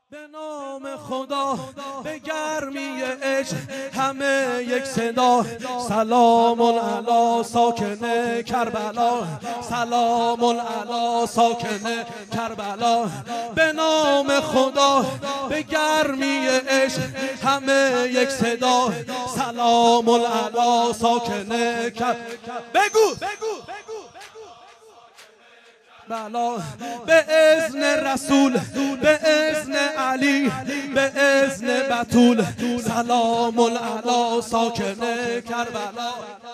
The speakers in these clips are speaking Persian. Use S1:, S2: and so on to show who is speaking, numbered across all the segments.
S1: به نام خدا به گرمی عشق همه یک صدا، سلام علی ساکن کربلا، سلام علی ساکن کربلا. به نام خدا به گرمی عشق همه یک صدا، سلام علی ساکن کربلا. بگو بلا. به اذن رسول، به اذن علی، به اذن بتول، سلام علی ساکن کربلا.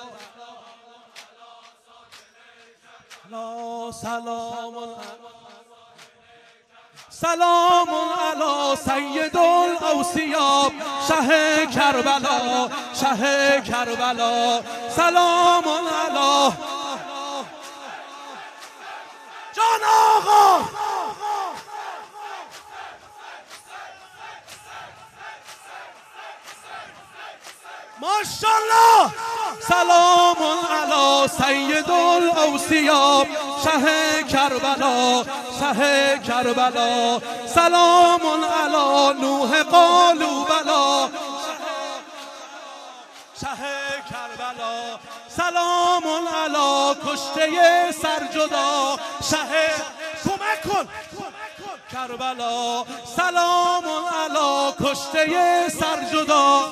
S1: سلام علی سید الاوصیا، شه کربلا، شه کربلا. سلام علی جان آقا. ماشاءالله. سلام علی سید الاوصیا، شه کربلا، شه کربلا. سلام علی نوح قالوا بلا، شه کربلا. سلام علی کشته سرجدا، شه کمک کن کربلا. سلام علی کشته سرجدا.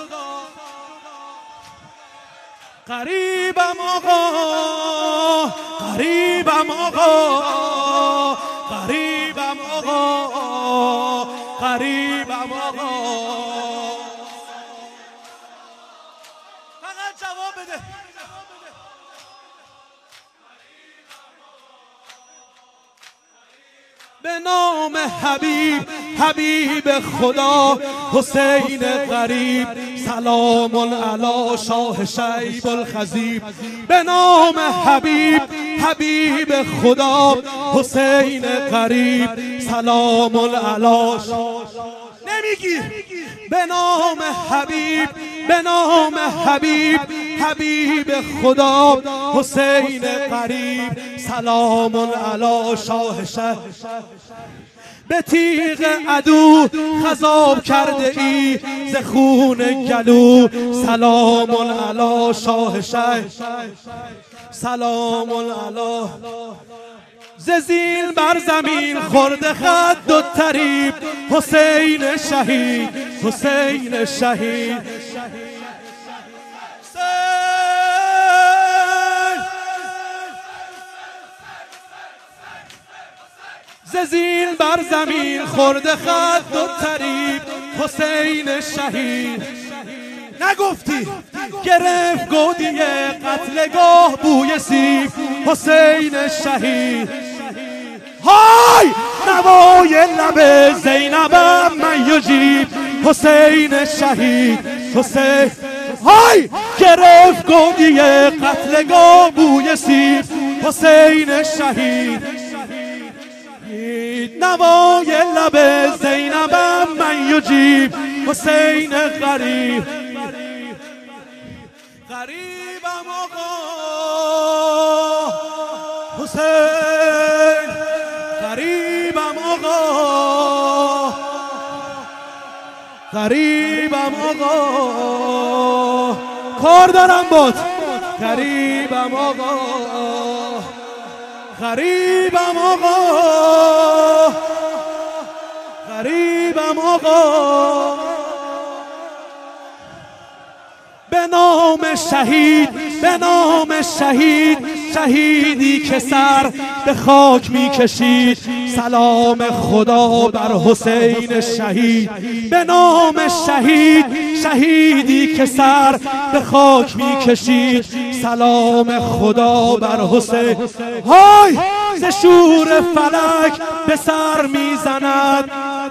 S1: غریبم آقا، غریبم آقا، غریبم آقا، غریبم آقا. فقط جواب بده. به نام حبیب، حبیب خدا حسین غریب، سلام علی شاه شیب الخضیب. به نام حبیب، حبیب خدا حسین غریب، سلام علی شاه. نمیگی به نام حبیب، به نام حبیب، حبیب خدا حسین غریب، سلام علی شاه شه. به تیغ عدو خضاب کرده ای ز خون گلو، سلام علی شاه شه، سلام علی. ز زین بر زمین خورده خد و طریب، حسین شهید، حسین شهید. ز زین بر زمین خورده خد و طریب، حسین شهید. نگفتی گرفت گودی قتلگاه بوی سیب، حسین شهید. های نوای لب زینبم من یجیب، حسین شهید، حسین. های گرفت گودی قتلگاه بوی سیب، حسین شهید. نوای لب زینبم من یجیب، حسین غریب. غریبم آقا حسین، غریبم آقا، غریبم آقا. کار دارم باد. غریبم آقا، غریبم آقا، غریبم آقا. به نام شهید، به نام شهید، شهیدی که سر به خاک می کشید، سلام خدا بر حسین شهید. به نام شهید، شهیدی که سر به خاک می کشید، سلام خدا بر حسین. های ز شور فلک به سر می زند.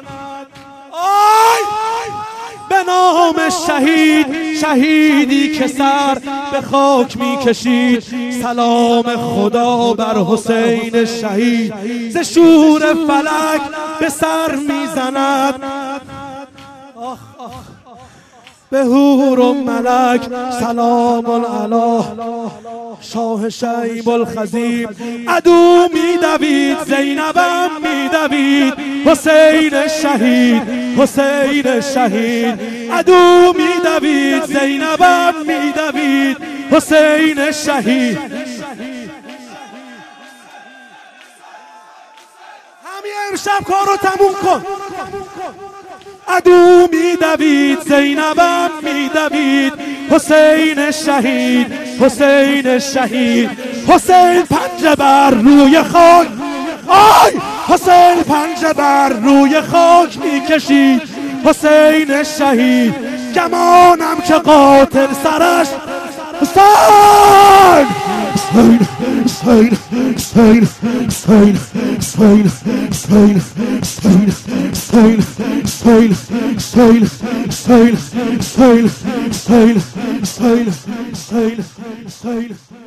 S1: به نام شهید، شهیدی که سر به خاک می کشید، سلام خدا بر حسین شهید. ز شور فلک به سر می زند. به حور و ملک سلام علی شاه شیب الخزیم. عدو میدوید زینبم میدوید، حسین شهید حسین شهید. عدو میدوید زینبم میدوید، حسین شهید. همین امشب کارو تموم کن. عدو میدوید زینبم میدوید، حسین شهید حسین شهید. حسین پنجه بر روی خاک، آی حسین پنجه بر روی خاک میکشید، حسین شهید. گمانم که قاتل سرش حسین حسین حسین حسین حسین حسین حسین حسین حسین حسین حسین حسین حسین حسین حسین حسین حسین